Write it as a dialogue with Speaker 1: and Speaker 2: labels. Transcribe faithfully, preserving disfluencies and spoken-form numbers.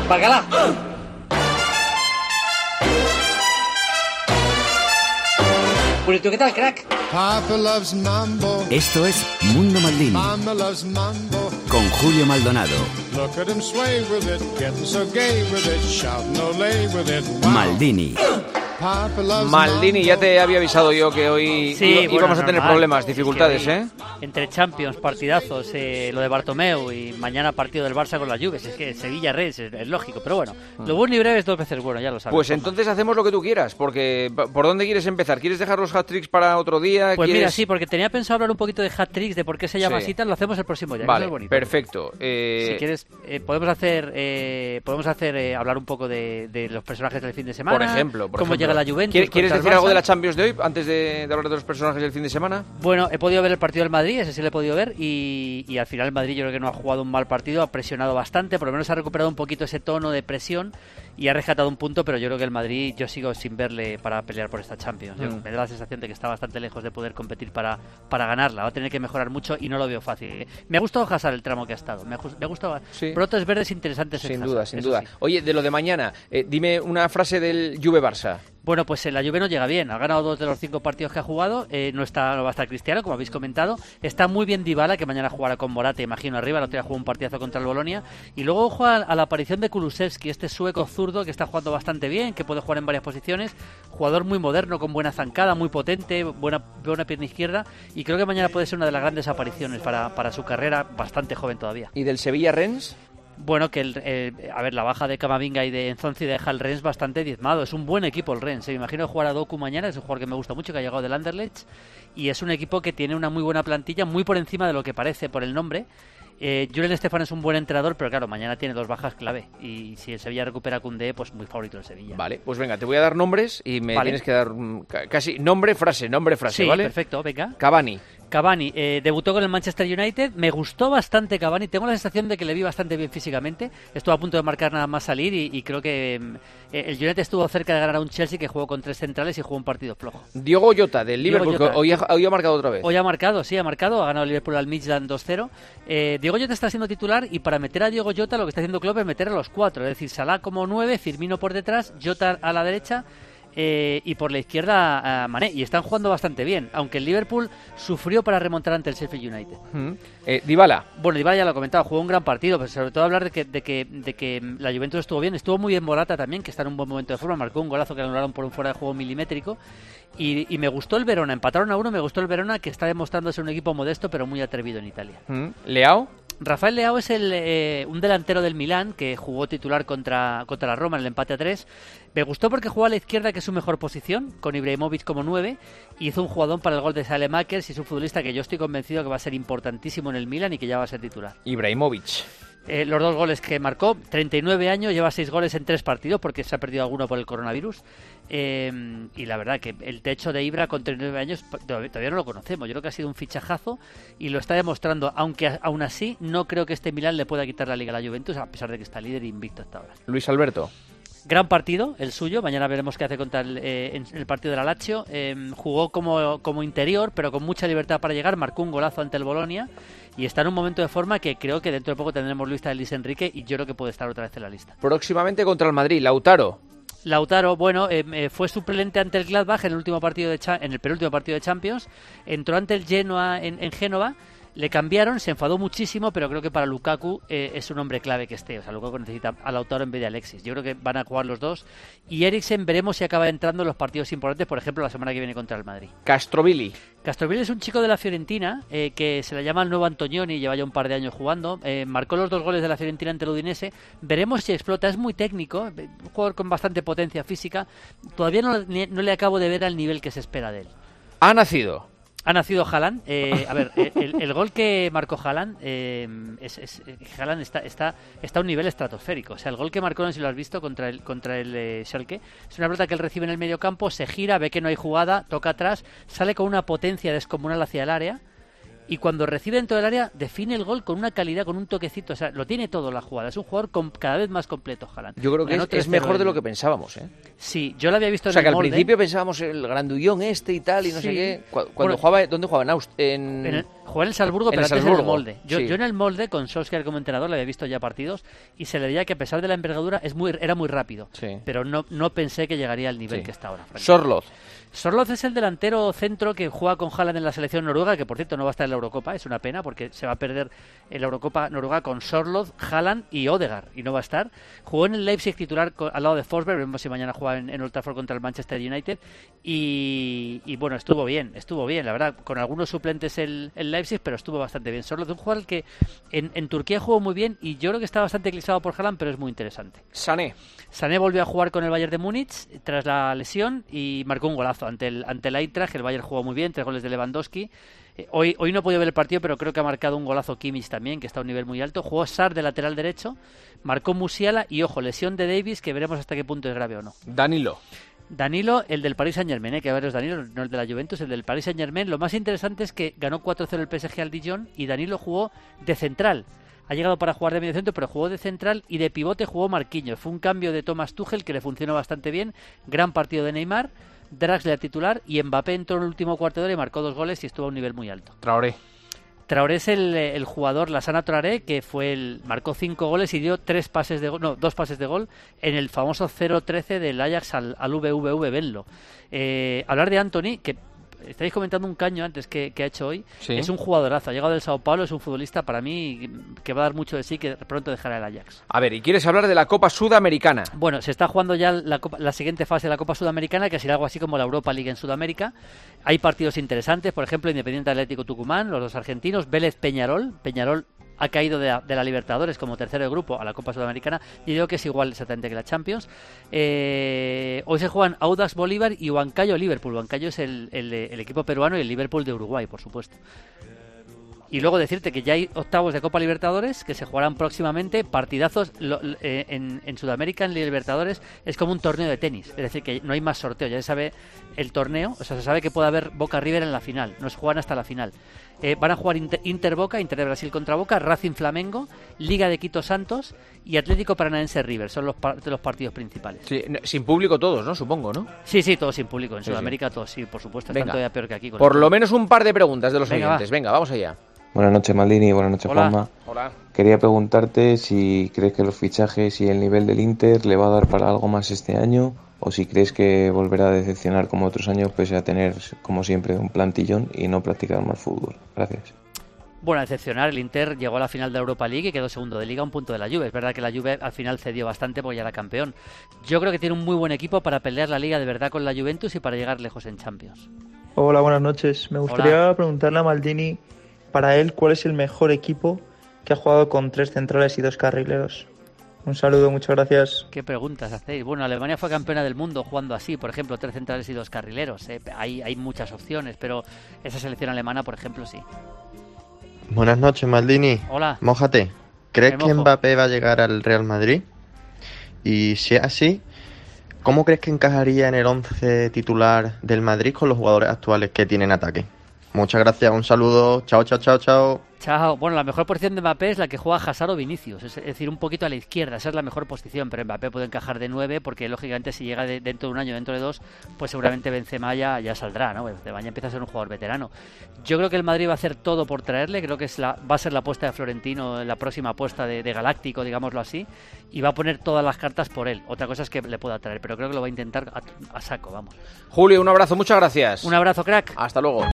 Speaker 1: Bacalá. Purito, ¿qué tal, crack?
Speaker 2: Papa loves mambo.
Speaker 3: Esto es Mundo Maldini.
Speaker 2: Mama loves mambo.
Speaker 3: Con Julio Maldonado.
Speaker 2: Look at him sway with it, getting so gay with it, shouting olé with it. Wow.
Speaker 3: Maldini.
Speaker 2: Papa loves
Speaker 4: Maldini,
Speaker 2: mambo.
Speaker 4: ya te había avisado yo que hoy
Speaker 5: Sí,
Speaker 4: iba-
Speaker 5: bueno,
Speaker 4: íbamos a tener
Speaker 5: normal.
Speaker 4: problemas, dificultades,
Speaker 5: Es que hoy,
Speaker 4: ¿eh?
Speaker 5: Entre Champions, partidazos, eh, lo de Bartomeu y mañana partido del Barça con la Juve. Es que Sevilla-Rennes es, es lógico, pero bueno, lo bueno y breve es dos veces bueno, ya lo sabes.
Speaker 4: Pues
Speaker 5: Juanma.
Speaker 4: entonces hacemos lo que tú quieras, porque ¿por dónde quieres empezar? ¿Quieres dejar los hat-tricks para otro día?
Speaker 5: Pues mira,
Speaker 4: ¿Quieres-
Speaker 5: sí, porque tenía pensado hablar un poquito de hat-tricks, de por qué se llama
Speaker 4: Sí.
Speaker 5: así, tal, lo hacemos el próximo día, que
Speaker 4: Vale,
Speaker 5: eso es bonito.
Speaker 4: perfecto. Eh,
Speaker 5: Si quieres, eh, podemos hacer, eh, podemos hacer eh, hablar un poco de, de los personajes del fin de semana.
Speaker 4: Por ejemplo, por
Speaker 5: cómo
Speaker 4: ejemplo.
Speaker 5: llega la Juventus.
Speaker 4: ¿Quieres, ¿quieres
Speaker 5: contra el
Speaker 4: decir algo
Speaker 5: Barça?
Speaker 4: de la Champions de hoy antes de, de hablar de los personajes del fin de semana?
Speaker 5: Bueno, he podido ver el partido del Madrid, ese sí lo he podido ver, y, y al final el Madrid yo creo que no ha jugado un mal partido, ha presionado bastante, por lo menos ha recuperado un poquito ese tono de presión y ha rescatado un punto, pero yo creo que el Madrid, yo sigo sin verle para pelear por esta Champions. Yo-
Speaker 4: Mm.
Speaker 5: Me da la sensación de que está bastante lejos de poder competir para, para ganarla, va a tener que mejorar mucho y no lo veo fácil. Me ha gustado Hazard el tramo que ha estado, me ha, gus- me ha gustado
Speaker 4: Sí.
Speaker 5: brotes verdes interesantes en
Speaker 4: Sin
Speaker 5: Hazard,
Speaker 4: duda, sin
Speaker 5: eso
Speaker 4: duda.
Speaker 5: sí.
Speaker 4: Oye, de lo de mañana, eh, dime una frase del Juve-Barça.
Speaker 5: Bueno, pues la Juve no llega bien. Ha ganado dos de los cinco partidos que ha jugado. Eh, no está, no va a estar Cristiano, como habéis comentado. Está muy bien Dybala, que mañana jugará con Morata, imagino, arriba. El otro día jugó un partidazo contra el Bolonia. Y luego ojo a, a la aparición de Kulusevski, este sueco zurdo que está jugando bastante bien, que puede jugar en varias posiciones. Jugador muy moderno, con buena zancada, muy potente, buena, buena pierna izquierda. Y creo que mañana puede ser una de las grandes apariciones para, para su carrera, bastante joven todavía.
Speaker 4: ¿Y del Sevilla-Rennes?
Speaker 5: Bueno, que el, eh, a ver, la baja de Camavinga y de Enzonzi deja al Rennes bastante diezmado. Es un buen equipo el Rennes. Me imagino jugar a Doku mañana, es un jugador que me gusta mucho, que ha llegado del Anderlecht. Y es un equipo que tiene una muy buena plantilla, muy por encima de lo que parece por el nombre. Eh, Julen Estefan es un buen entrenador, pero claro, mañana tiene dos bajas clave. Y si el Sevilla recupera a Koundé, pues muy favorito el Sevilla.
Speaker 4: Vale, pues venga, te voy a dar nombres y me
Speaker 5: Vale.
Speaker 4: tienes que dar mm, ca- casi nombre, frase, nombre, frase,
Speaker 5: Sí,
Speaker 4: ¿vale?
Speaker 5: perfecto, venga.
Speaker 4: Cavani.
Speaker 5: Cavani eh, debutó con el Manchester United, me gustó bastante Cavani, tengo la sensación de que le vi bastante bien físicamente, estuvo a punto de marcar nada más salir y, y creo que eh, el United estuvo cerca de ganar a un Chelsea que jugó con tres centrales y jugó un partido flojo.
Speaker 4: Diego Jota, del
Speaker 5: Diego
Speaker 4: Liverpool, que
Speaker 5: Jota.
Speaker 4: hoy ha, hoy ha marcado otra vez.
Speaker 5: Hoy ha marcado, sí, ha marcado, ha ganado el Liverpool al Midland dos cero. Eh, Diego Jota está siendo titular y para meter a Diego Jota lo que está haciendo Klopp es meter a los cuatro, es decir, Salah como nueve, Firmino por detrás, Jota a la derecha. Eh, y por la izquierda a Mané, y están jugando bastante bien, aunque el Liverpool sufrió para remontar ante el Sheffield United.
Speaker 4: Mm. Eh, Dybala.
Speaker 5: Bueno, Dybala ya lo he comentado, jugó un gran partido, pero sobre todo hablar de que, de que, de que la Juventus estuvo bien, estuvo muy bien Morata también, que está en un buen momento de forma, marcó un golazo que anularon por un fuera de juego milimétrico, y, y me gustó el Verona, empataron a uno, me gustó el Verona, que está demostrando ser un equipo modesto, pero muy atrevido en Italia.
Speaker 4: Mm. Leao.
Speaker 5: Rafael Leao es el, eh, un delantero del Milán que jugó titular contra, contra la Roma en el empate a tres. Me gustó porque jugó a la izquierda, que es su mejor posición, con Ibrahimovic como nueve, y hizo un jugadón para el gol de Saelemaekers, y es un futbolista que yo estoy convencido que va a ser importantísimo en el Milán y que ya va a ser titular.
Speaker 4: Ibrahimovic.
Speaker 5: Eh, los dos goles que marcó, treinta y nueve años, lleva seis goles en tres partidos porque se ha perdido alguno por el coronavirus. Eh, y la verdad que el techo de Ibra con treinta y nueve años todavía, todavía no lo conocemos. Yo creo que ha sido un fichajazo y lo está demostrando, aunque a- aún así no creo que este Milán le pueda quitar la Liga a la Juventus, a pesar de que está líder e invicto hasta ahora.
Speaker 4: Luis Alberto.
Speaker 5: Gran partido, el suyo. Mañana veremos qué hace contra el, eh, en el partido de la Lazio. Eh, jugó como, como interior, pero con mucha libertad para llegar. Marcó un golazo ante el Bolonia y está en un momento de forma que creo que dentro de poco tendremos lista de Luis Enrique y yo creo que puede estar otra vez en la lista.
Speaker 4: Próximamente contra el Madrid. Lautaro.
Speaker 5: Lautaro, bueno, eh, eh, fue suplente ante el Gladbach en el último partido de cha- en el penúltimo partido de Champions. Entró ante el Genoa en, en Génova. Le cambiaron, se enfadó muchísimo, pero creo que para Lukaku eh, es un hombre clave que esté. O sea, Lukaku necesita a Lautaro en vez de Alexis. Yo creo que van a jugar los dos. Y Eriksen veremos si acaba entrando en los partidos importantes, por ejemplo, la semana que viene contra el Madrid.
Speaker 4: Castrovilli.
Speaker 5: Castrovilli es un chico de la Fiorentina eh, que se le llama el nuevo Antonioni, lleva ya un par de años jugando. Eh, marcó los dos goles de la Fiorentina ante el Udinese. Veremos si explota. Es muy técnico, un jugador con bastante potencia física. Todavía no, no le acabo de ver al nivel que se espera de él.
Speaker 4: Ha nacido.
Speaker 5: Ha nacido Haaland. Eh, a ver, el, el gol que marcó Haaland, eh, es, es, Haaland está, está, está a un nivel estratosférico. O sea, el gol que marcó, no sé si lo has visto, contra el, contra el eh, Schalke, es una pelota que él recibe en el medio campo, se gira, ve que no hay jugada, toca atrás, sale con una potencia descomunal hacia el área. Y cuando recibe dentro del área, define el gol con una calidad, con un toquecito. O sea, lo tiene todo la jugada. Es un jugador con, cada vez más completo, Haaland.
Speaker 4: Yo creo que
Speaker 5: Ganó
Speaker 4: es, es
Speaker 5: tres cero
Speaker 4: mejor de
Speaker 5: en-
Speaker 4: lo que pensábamos, ¿eh?
Speaker 5: Sí, yo lo había visto
Speaker 4: O sea,
Speaker 5: en
Speaker 4: que
Speaker 5: el
Speaker 4: al
Speaker 5: molde.
Speaker 4: principio pensábamos el grandullón este y tal y no sé
Speaker 5: Sí.
Speaker 4: qué. Cu- Cuando
Speaker 5: Bueno,
Speaker 4: jugaba, ¿dónde jugaba? En, Aust- en...
Speaker 5: En el, Jugó en el Salzburgo,
Speaker 4: En
Speaker 5: pero
Speaker 4: el
Speaker 5: antes
Speaker 4: Salzburgo,
Speaker 5: en el molde. Yo,
Speaker 4: sí.
Speaker 5: yo en el molde, con Solskjaer como entrenador, le había visto ya partidos y se le veía que a pesar de la envergadura es muy, era muy rápido.
Speaker 4: Sí.
Speaker 5: Pero no, no pensé que llegaría al nivel
Speaker 4: Sí.
Speaker 5: que está ahora. francamente.
Speaker 4: Sorloth.
Speaker 5: Sorloth es el delantero centro que juega con Haaland en la selección noruega, que por cierto no va a estar en la Eurocopa, es una pena porque se va a perder en la Eurocopa noruega con Sorloth, Haaland y Odegaard, y no va a estar. Jugó en el Leipzig titular con, al lado de Forsberg, veremos si mañana juega en, en Old Trafford contra el Manchester United, y, y bueno, estuvo bien, estuvo bien, la verdad, con algunos suplentes el, el Leipzig, pero estuvo bastante bien. Sorloth, un jugador que en, en Turquía jugó muy bien y yo creo que está bastante eclipsado por Haaland, pero es muy interesante.
Speaker 4: Sané.
Speaker 5: Sané volvió a jugar con el Bayern de Múnich tras la lesión y marcó un golazo ante el, ante el Eintracht. El Bayern jugó muy bien, tres goles de Lewandowski. Eh, hoy, hoy no he podido ver el partido, pero creo que ha marcado un golazo Kimmich también, que está a un nivel muy alto. Jugó Sarr de lateral derecho, marcó Musiala y, ojo, lesión de Davis, que veremos hasta qué punto es grave o no.
Speaker 4: Danilo.
Speaker 5: Danilo, el del Paris Saint-Germain, ¿eh? Que varios Danilo, no el de la Juventus, el del Paris Saint-Germain. Lo más interesante es que ganó cuatro cero el P S G al Dijon y Danilo jugó de central. Ha llegado para jugar de medio centro, pero jugó de central y de pivote jugó Marquinhos. Fue un cambio de Thomas Tuchel que le funcionó bastante bien. Gran partido de Neymar, Draxler titular y Mbappé entró en el último cuarto de hora y marcó dos goles y estuvo a un nivel muy alto.
Speaker 4: Traoré.
Speaker 5: Traoré es el, el jugador, Lassana Traoré, que fue el marcó cinco goles y dio tres pases de gol, no, dos pases de gol en el famoso cero trece del Ajax al, al V V V Venlo. Eh, hablar de Anthony, que estáis comentando un caño antes que, que ha hecho hoy,
Speaker 4: Sí.
Speaker 5: es un jugadorazo, ha llegado del Sao Paulo, es un futbolista para mí que va a dar mucho de sí, que pronto dejará el Ajax.
Speaker 4: A ver, ¿y quieres hablar de la Copa Sudamericana?
Speaker 5: Bueno, se está jugando ya la, Copa- la siguiente fase de la Copa Sudamericana, que será algo así como la Europa League en Sudamérica. Hay partidos interesantes, por ejemplo, Independiente Atlético Tucumán, los dos argentinos, Vélez Peñarol. Peñarol ha caído de la, de la Libertadores como tercero de grupo a la Copa Sudamericana. Yo digo que es igual exactamente que la Champions. Eh, hoy se juegan Audax Bolívar y Huancayo Liverpool. Huancayo es el, el, el equipo peruano y el Liverpool de Uruguay, por supuesto. Y luego decirte que ya hay octavos de Copa Libertadores que se jugarán próximamente, partidazos lo, eh, en, en Sudamérica, en Libertadores es como un torneo de tenis, es decir, que no hay más sorteo, ya se sabe el torneo, o sea, se sabe que puede haber Boca River en la final, no se juegan hasta la final. Eh, van a jugar Inter, Inter Boca, Inter de Brasil contra Boca, Racing Flamengo, Liga de Quito Santos y Atlético Paranaense River, son los, par- los partidos principales.
Speaker 4: Sí, n- sin público todos, ¿no? Supongo, ¿no?
Speaker 5: Sí, sí, todos sin público, en
Speaker 4: Sí,
Speaker 5: Sudamérica todos, sí, por supuesto, están
Speaker 4: Venga.
Speaker 5: todavía peor que aquí. Con
Speaker 4: Por
Speaker 5: el-
Speaker 4: lo menos un par de preguntas de los
Speaker 5: Venga,
Speaker 4: oyentes.
Speaker 5: va.
Speaker 4: Venga, vamos allá.
Speaker 6: Buenas noches, Maldini. Buenas noches,
Speaker 5: Hola.
Speaker 6: Juanma.
Speaker 4: Hola.
Speaker 6: Quería preguntarte si crees que los fichajes y el nivel del Inter le va a dar para algo más este año o si crees que volverá a decepcionar como otros años pese a tener, como siempre, un plantillón y no practicar más fútbol. Gracias.
Speaker 5: Bueno, a decepcionar, el Inter llegó a la final de Europa League y quedó segundo de Liga, un punto de la Juve. Es verdad que la Juve al final cedió bastante porque ya era campeón. Yo creo que tiene un muy buen equipo para pelear la Liga de verdad con la Juventus y para llegar lejos en Champions.
Speaker 7: Hola, buenas noches. Me gustaría
Speaker 5: Hola.
Speaker 7: preguntarle a Maldini, para él, ¿cuál es el mejor equipo que ha jugado con tres centrales y dos carrileros? Un saludo, muchas gracias.
Speaker 5: ¿Qué preguntas hacéis? Bueno, Alemania fue campeona del mundo jugando así, por ejemplo, tres centrales y dos carrileros. ¿eh? Hay, hay muchas opciones, pero esa selección alemana, por ejemplo, sí.
Speaker 8: Buenas noches, Maldini.
Speaker 5: Hola.
Speaker 8: Mójate. ¿Crees
Speaker 5: Me
Speaker 8: que
Speaker 5: mojo.
Speaker 8: Mbappé va a llegar al Real Madrid? Y si es así, ¿cómo crees que encajaría en el once titular del Madrid con los jugadores actuales que tienen ataque? Muchas gracias, un saludo. Chao, chao, chao, chao.
Speaker 5: Chao. Bueno, la mejor posición de Mbappé es la que juega Hazard o Vinicius, es decir, un poquito a la izquierda, esa es la mejor posición, pero Mbappé puede encajar de nueve porque lógicamente si llega de, dentro de un año, dentro de dos, pues seguramente Benzema ya, ya saldrá, ¿no? Benzema ya empieza a ser un jugador veterano. Yo creo que el Madrid va a hacer todo por traerle, creo que es la, va a ser la apuesta de Florentino, la próxima apuesta de, de Galáctico, digámoslo así, y va a poner todas las cartas por él. Otra cosa es que le pueda traer, pero creo que lo va a intentar a, a saco, vamos.
Speaker 4: Julio, un abrazo, muchas gracias.
Speaker 5: Un abrazo, crack.
Speaker 4: Hasta luego.